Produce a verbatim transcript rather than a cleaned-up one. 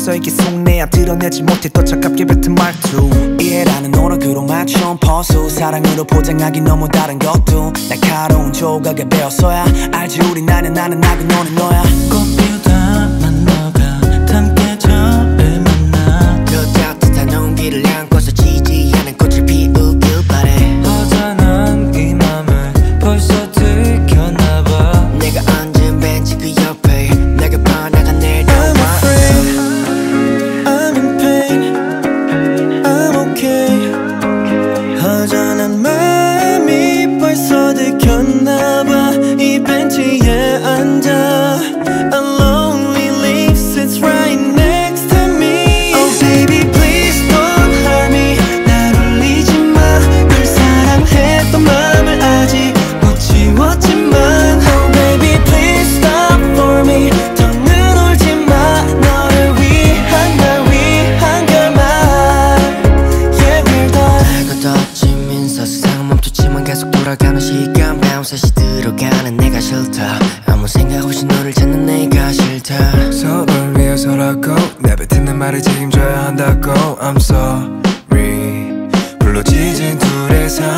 벌써 이게 속내야 드러내지 못해 또 차갑게 뱉은 말투. 이해라는 노력으로 맞춘 퍼수 사랑으로 포장하기 너무 다른 것도 날카로운 조각에 배웠어야 알지 우리 나는 나는 나고 너는 너야. 꽃피우다만 너가 함께 저를 만나 저 따뜻한 온기를 안고서 지지하는 꽃을 피우길 바래. 허전한 이 맘을 벌써 들켰나봐. 내가 앉은 벤치 그 옆에 내가 반하가 내려와. I'm afraid, I'm in pain, I'm okay. 허전한 마음이 벌써 들켰나봐. 이 벤치에 앉아 A lonely leaf sits right next to me. Oh baby please don't hurt me. 날 울리지 마. 널 사랑했던 맘을 아직 못 지웠지만 Oh baby please stop for me. 더는 울지 마. 너를 위한 날 위한 결말. Yeah we're done. 알고 떴지 민서 세상은 멈췄지만 계속 돌아가는 시간 밤새시 들어가는 내가 싫다. 아무 생각 없이 너를 찾는 내가 싫다. 서로를 위해서라고 내뱉는 말을 책임져야 한다고 I'm sorry. 불로 지진 둘의 삶